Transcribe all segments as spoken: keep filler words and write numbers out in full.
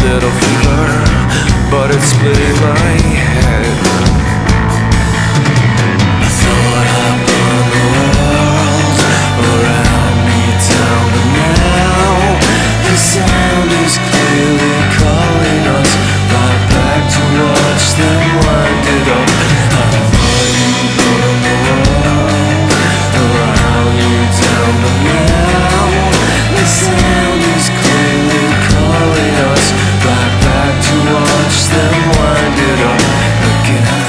little fever, but it's splitting my head. I thought I burned the world around me down, but now the sound is clearly calling us right back to watch them wind it up. I thought you burned the world around you down, but now the sound is clearly calling us right back to watch them wind it up again.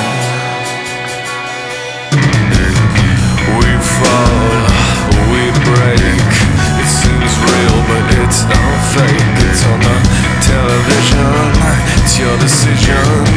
We fall, we break. It seems real, but it's all fake. It's on the television, it's your decision.